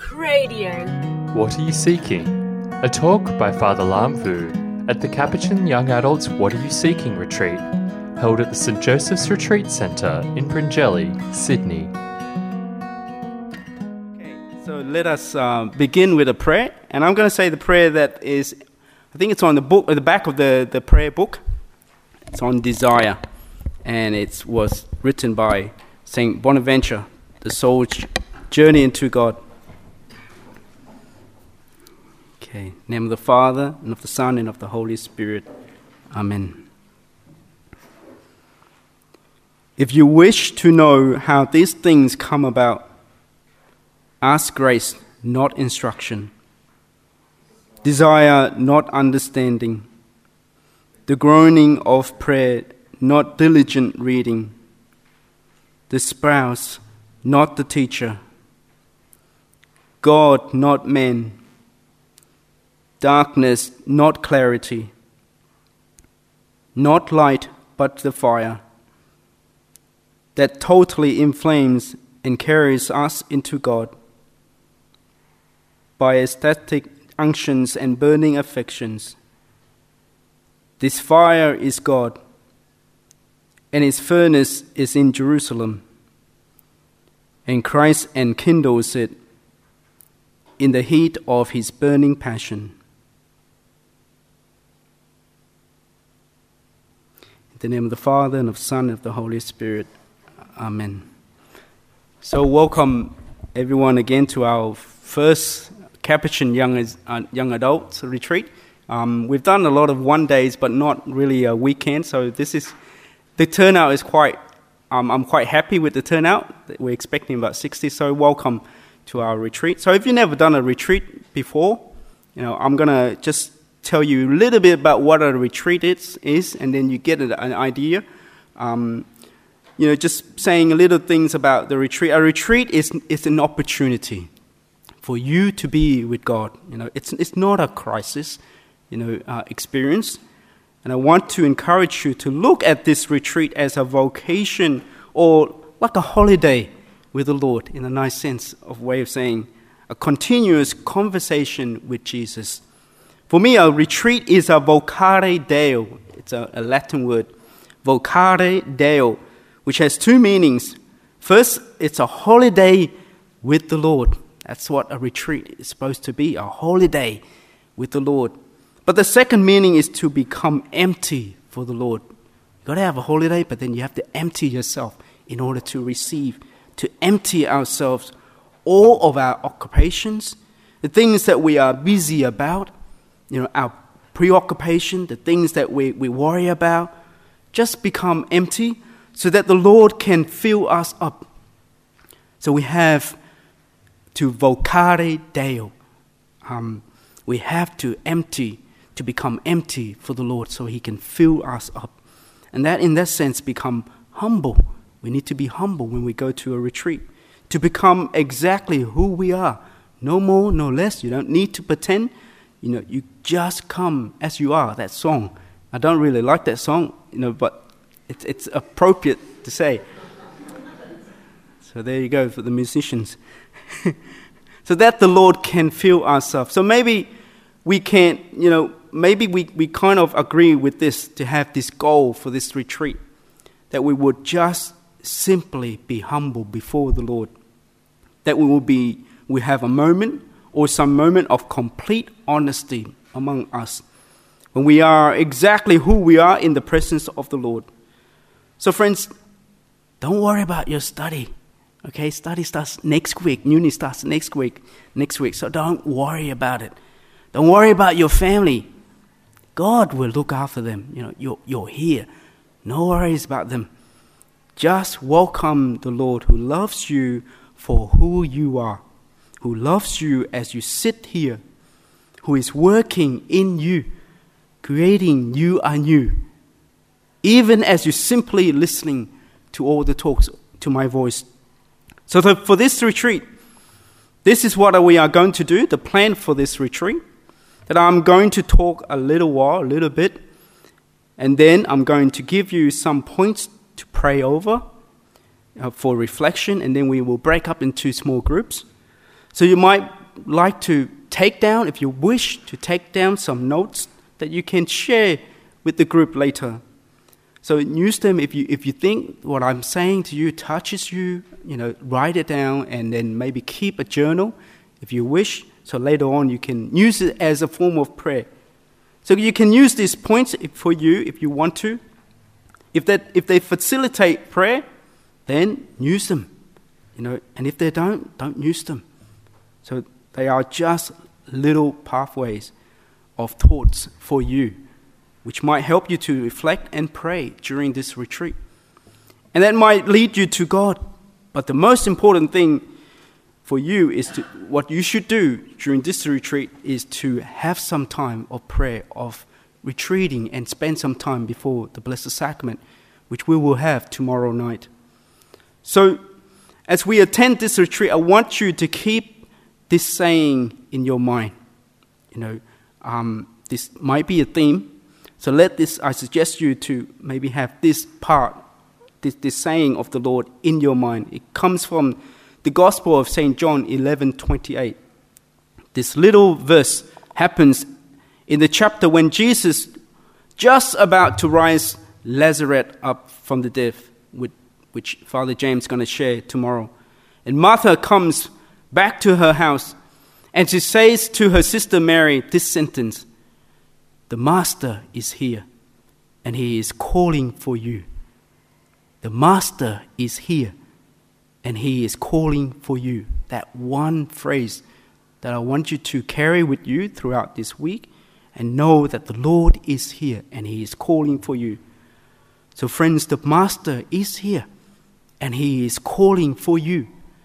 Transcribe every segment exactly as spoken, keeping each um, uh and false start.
Radio. What are you seeking? A talk by Father Lam Vu at the Capuchin Young Adults What Are You Seeking retreat, held at the Saint Joseph's Retreat Centre in Bringelly, Sydney. Okay, so let us uh, begin with a prayer, and I'm going to say the prayer that is, I think it's on the book, at the back of the, the prayer book. It's on desire, and it was written by Saint Bonaventure, the soul's journey into God. Okay, in the name of the Father, and of the Son, and of the Holy Spirit. Amen. If you wish to know how these things come about, ask grace, not instruction. Desire, not understanding. The groaning of prayer, not diligent reading. The spouse, not the teacher. God, not man. Darkness, not clarity. Not light, but the fire that totally inflames and carries us into God. By ecstatic unctions and burning affections. This fire is God, and its furnace is in Jerusalem, and Christ enkindles it in the heat of his burning passion. In the name of the Father, and of the Son, and of the Holy Spirit. Amen. So welcome everyone again to our first Capuchin Young, uh, young Adults Retreat. Um, we've done a lot of one days, but not really a weekend. So this is, the turnout is quite, um, I'm quite happy with the turnout. We're expecting about sixty, so welcome to our retreat. So if you've never done a retreat before, you know, I'm going to just tell you a little bit about what a retreat is, is and then you get an idea. Um, you know, just saying a little things about the retreat. A retreat is is an opportunity for you to be with God. You know, it's it's not a crisis, you know, uh, experience. And I want to encourage you to look at this retreat as a vocation or like a holiday with the Lord, in a nice sense of way of saying, a continuous conversation with Jesus. For me, a retreat is a vocare Deo. It's a, a Latin word, vocare Deo, which has two meanings. First, it's a holiday with the Lord. That's what a retreat is supposed to be, a holiday with the Lord. But the second meaning is to become empty for the Lord. You've got to have a holiday, but then you have to empty yourself in order to receive, to empty ourselves, all of our occupations, the things that we are busy about, you know, our preoccupation, the things that we, we worry about, just become empty so that the Lord can fill us up. So we have to vocare Deo. Um, we have to empty, to become empty for the Lord so he can fill us up. And that, in that sense, become humble. We need to be humble when we go to a retreat, to become exactly who we are. No more, no less. You don't need to pretend. You know, you just come as you are. That song, I don't really like that song, you know, but it's it's appropriate to say. So there you go for the musicians. So that the Lord can fill us up. So maybe we can't, you know, maybe we, we kind of agree with this, to have this goal for this retreat, that we would just simply be humble before the Lord. That we will be, we have a moment or some moment of complete honesty among us, when we are exactly who we are in the presence of the Lord. So friends, don't worry about your study. Okay, study starts next week. Uni starts next week. Next week. So don't worry about it. Don't worry about your family. God will look after them. You know, you're, you're here. No worries about them. Just welcome the Lord who loves you for who you are, who loves you as you sit here, who is working in you, creating you anew, even as you're simply listening to all the talks, to my voice. So the, for this retreat, this is what we are going to do, the plan for this retreat, that I'm going to talk a little while, a little bit, and then I'm going to give you some points to pray over, uh, for reflection, and then we will break up into small groups. So you might like to take down, if you wish to take down some notes that you can share with the group later. So use them if you if you think what I'm saying to you touches you, you know, write it down and then maybe keep a journal if you wish. So later on you can use it as a form of prayer. So you can use these points for you if you want to. If that if they facilitate prayer, then use them. You know, and if they don't, don't use them. So they are just little pathways of thoughts for you, which might help you to reflect and pray during this retreat. And that might lead you to God. But the most important thing for you is to, what you should do during this retreat is to have some time of prayer, of retreating and spend some time before the Blessed Sacrament, which we will have tomorrow night. So as we attend this retreat, I want you to keep this saying in your mind. You know, um, this might be a theme. So let this, I suggest you to maybe have this part, this, this saying of the Lord in your mind. It comes from the Gospel of Saint John eleven twenty-eight. This little verse happens in the chapter when Jesus just about to rise Lazarus up from the dead, with, which Father James is going to share tomorrow. And Martha comes back to her house and she says to her sister Mary this sentence, "The Master is here and he is calling for you." The Master is here and he is calling for you. That one phrase that I want you to carry with you throughout this week and know that the Lord is here and he is calling for you. So friends, the Master is here and he is calling for you.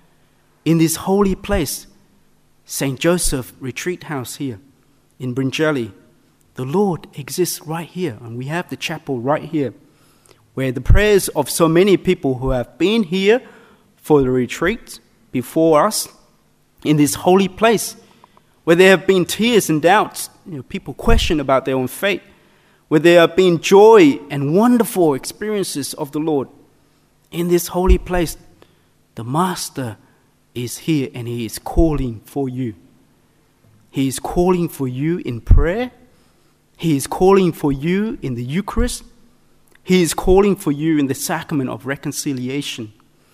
In this holy place, Saint Joseph Retreat House here in Bryngelly, the Lord exists right here, and we have the chapel right here, where the prayers of so many people who have been here for the retreat before us, in this holy place, where there have been tears and doubts, you know, people question about their own faith, where there have been joy and wonderful experiences of the Lord. In this holy place, the Master is here and he is calling for you. He is calling for you in prayer. He is calling for you in the Eucharist. He is calling for you in the sacrament of reconciliation.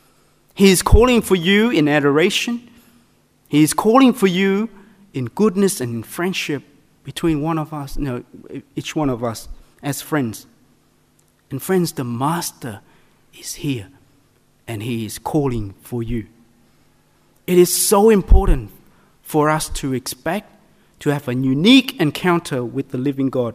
He is calling for you in adoration. He is calling for you in goodness and in friendship between one of us, no, each one of us as friends. And friends, the Master is here and he is calling for you. It is so important for us to expect to have a unique encounter with the living God.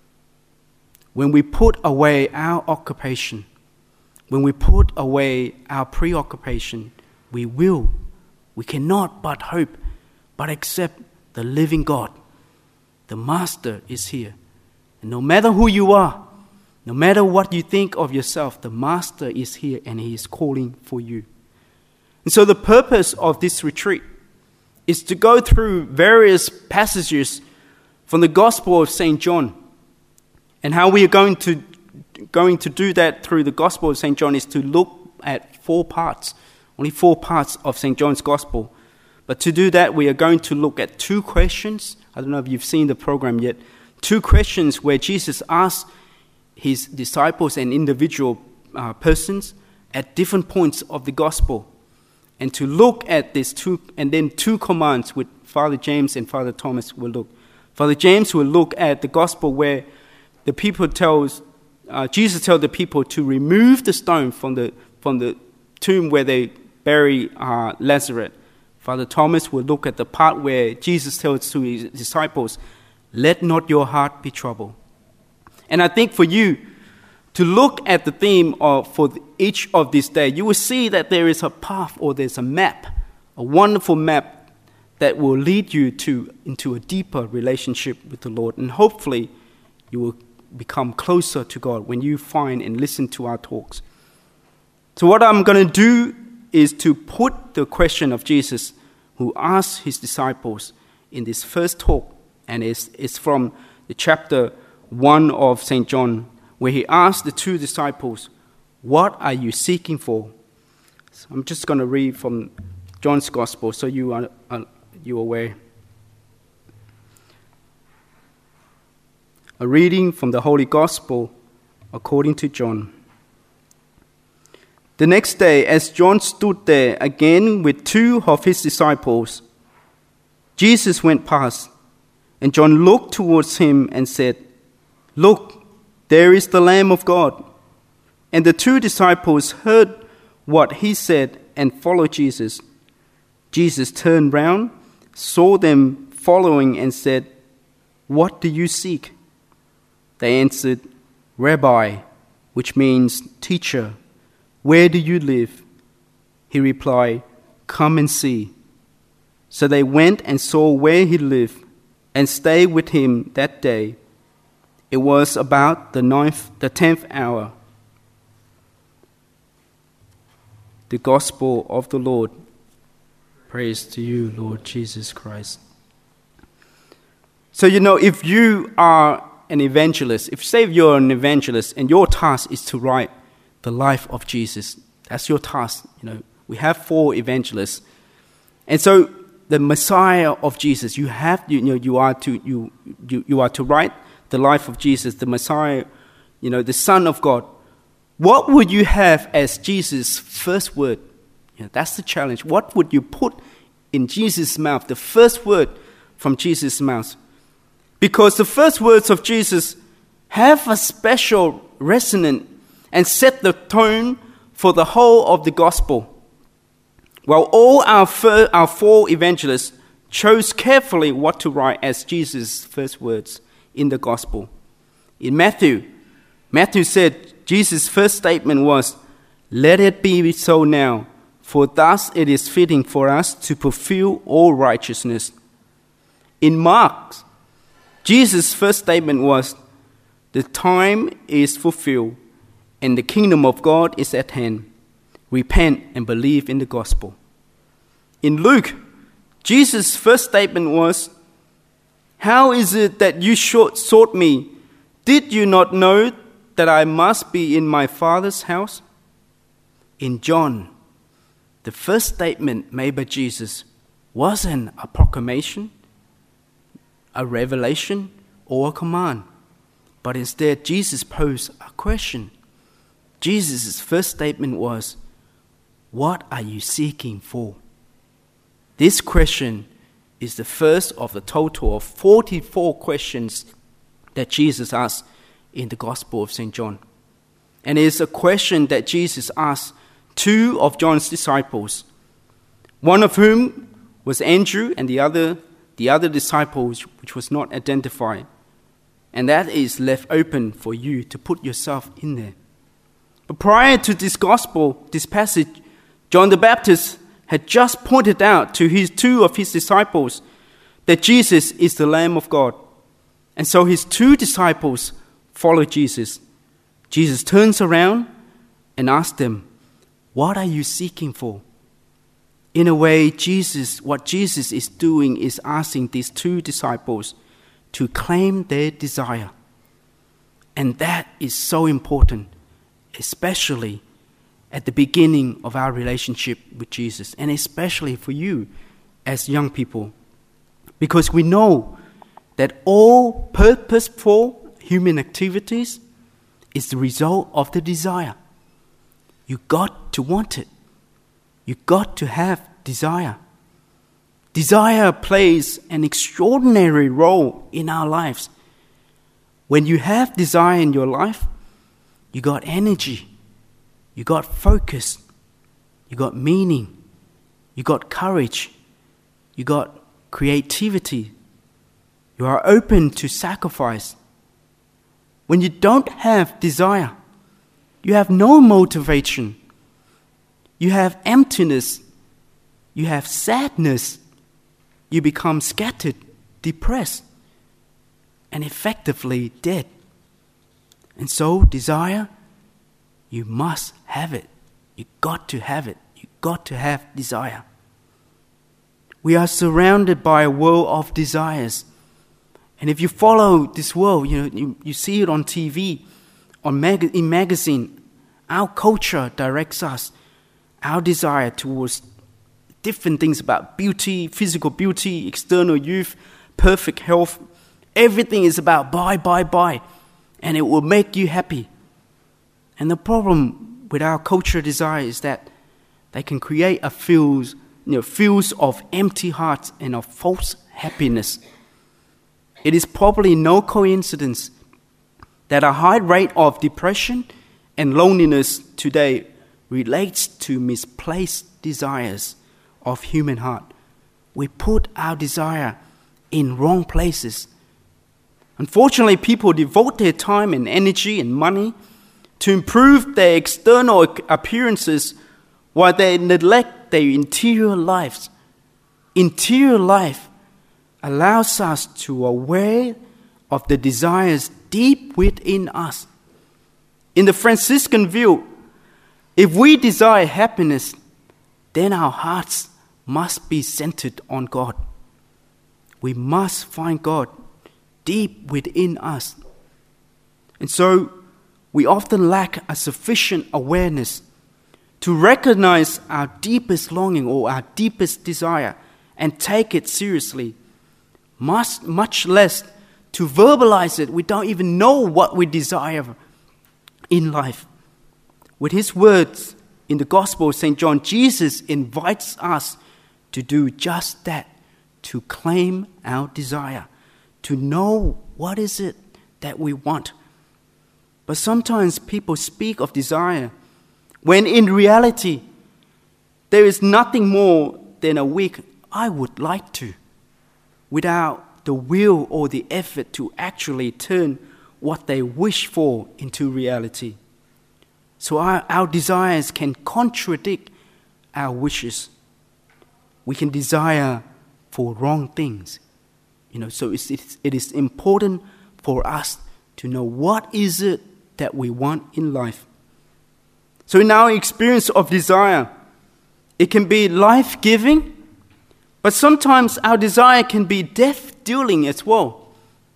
When we put away our occupation, when we put away our preoccupation, we will, we cannot but hope, but accept the living God. The Master is here. And no matter who you are, no matter what you think of yourself, the Master is here and he is calling for you. And so the purpose of this retreat is to go through various passages from the Gospel of Saint John. And how we are going to going to do that through the Gospel of Saint John is to look at four parts, only four parts of Saint John's Gospel. But to do that, we are going to look at two questions. I don't know if you've seen the program yet. Two questions where Jesus asks his disciples and individual uh, persons at different points of the Gospel. And to look at these two, and then two commands which Father James and Father Thomas will look. Father James will look at the Gospel where the people tells, uh, Jesus tells the people to remove the stone from the from the tomb where they bury uh, Lazarus. Father Thomas will look at the part where Jesus tells to his disciples, "Let not your heart be troubled." And I think for you to look at the theme of for each of these days, you will see that there is a path or there's a map, a wonderful map that will lead you to into a deeper relationship with the Lord. And hopefully you will become closer to God when you find and listen to our talks. So what I'm going to do is to put the question of Jesus who asked his disciples in this first talk, and it's, it's from the chapter one of Saint John, where he asked the two disciples, "What are you seeking for?" So I'm just going to read from John's Gospel so you are, are, you're aware. A reading from the Holy Gospel according to John. The next day, as John stood there again with two of his disciples, Jesus went past, and John looked towards him and said, "Look, there is the Lamb of God." And the two disciples heard what he said and followed Jesus. Jesus turned round, saw them following, and said, "What do you seek?" They answered, "Rabbi," which means teacher, "where do you live?" He replied, "Come and see." So they went and saw where he lived and stayed with him that day. It was about the ninth, the tenth hour. The Gospel of the Lord. Praise to you, Lord Jesus Christ. So, you know, if you are an evangelist, if say you're an evangelist and your task is to write the life of Jesus, that's your task. You know, we have four evangelists. And so the Messiah of Jesus, you have, you know, you are to, you, you, you are to write the life of Jesus, the Messiah, you know, the Son of God. What would you have as Jesus' first word? You know, that's the challenge. What would you put in Jesus' mouth, the first word from Jesus' mouth? Because the first words of Jesus have a special resonance and set the tone for the whole of the gospel. While all our, fir- our four evangelists chose carefully what to write as Jesus' first words in the gospel. In Matthew, Matthew said, Jesus' first statement was, "Let it be so now, for thus it is fitting for us to fulfill all righteousness." In Mark, Jesus' first statement was, "The time is fulfilled, and the kingdom of God is at hand. Repent and believe in the gospel." In Luke, Jesus' first statement was, "How is it that you sought me? Did you not know that I must be in my Father's house?" In John, the first statement made by Jesus wasn't a proclamation, a revelation, or a command, but instead Jesus posed a question. Jesus' first statement was, "What are you seeking for?" This question is the first of the total of forty-four questions that Jesus asked in the Gospel of Saint John. And it is a question that Jesus asked two of John's disciples, one of whom was Andrew, and the other, the other disciple, which was not identified. And that is left open for you to put yourself in there. But prior to this gospel, this passage, John the Baptist had just pointed out to his two of his disciples that Jesus is the Lamb of God. And so his two disciples follow Jesus. Jesus turns around and asks them, "What are you seeking for?" In a way, Jesus, what Jesus is doing is asking these two disciples to claim their desire. And that is so important, especially at the beginning of our relationship with Jesus, and especially for you as young people. Because we know that all purposeful human activities is the result of the desire. You got to want it. You got to have desire. Desire plays an extraordinary role in our lives. When you have desire in your life, you got energy, you got focus, you got meaning, you got courage, you got creativity. You are open to sacrifice. When you don't have desire, you have no motivation. You have emptiness. You have sadness. You become scattered, depressed, and effectively dead. And so, desire, you must have it. You got to have it. You got to have desire. We are surrounded by a world of desires. And if you follow this world, you know, you, you see it on T V, on mag- in magazine, our culture directs us, our desire towards different things about beauty, physical beauty, external youth, perfect health. Everything is about buy, buy, buy, and it will make you happy. And the problem with our cultural desire is that they can create a fields, you know, fields of empty hearts and of false happiness. It is probably no coincidence that a high rate of depression and loneliness today relates to misplaced desires of human heart. We put our desire in wrong places. Unfortunately, people devote their time and energy and money to improve their external appearances while they neglect their interior lives. Interior life allows us to aware of the desires deep within us. In the Franciscan view, if we desire happiness, then our hearts must be centered on God. We must find God deep within us. And so, we often lack a sufficient awareness to recognize our deepest longing or our deepest desire and take it seriously. Much, much less to verbalize it. We don't even know what we desire in life. With his words in the Gospel of Saint John, Jesus invites us to do just that, to claim our desire, to know what is it that we want. But sometimes people speak of desire when in reality there is nothing more than a weak "I would like to," without the will or the effort to actually turn what they wish for into reality. So our, our desires can contradict our wishes. We can desire for wrong things. You know, so it's, it's, it is important for us to know what is it that we want in life. So in our experience of desire, it can be life-giving, but sometimes our desire can be death-dealing as well.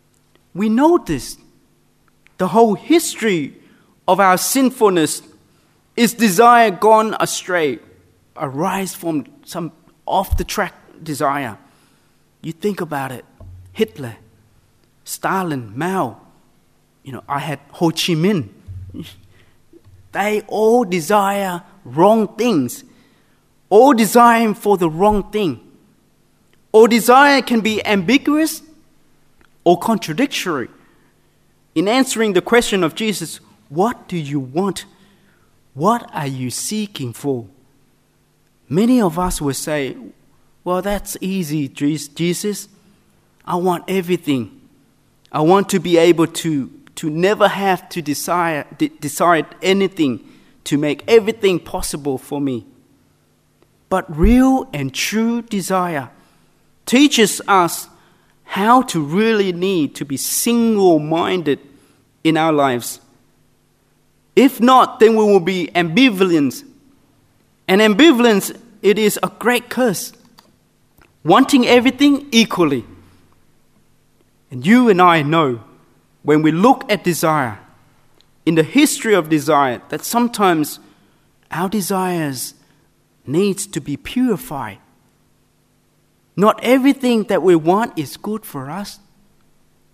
We know this. The whole history of our sinfulness is desire gone astray, arise from some off-the-track desire. You think about it. Hitler, Stalin, Mao, you know, I had Ho Chi Minh. They all desire wrong things. All desiring for the wrong thing. All desire can be ambiguous or contradictory. In answering the question of Jesus, what do you want? What are you seeking for? Many of us will say, well, that's easy, Jesus. I want everything. I want to be able to, to never have to desire, de- decide anything, to make everything possible for me. But real and true desire teaches us how to really need to be single-minded in our lives. If not, then we will be ambivalent. And ambivalence, it is a great curse. Wanting everything equally. And you and I know, when we look at desire, in the history of desire, that sometimes our desires needs to be purified. Not everything that we want is good for us.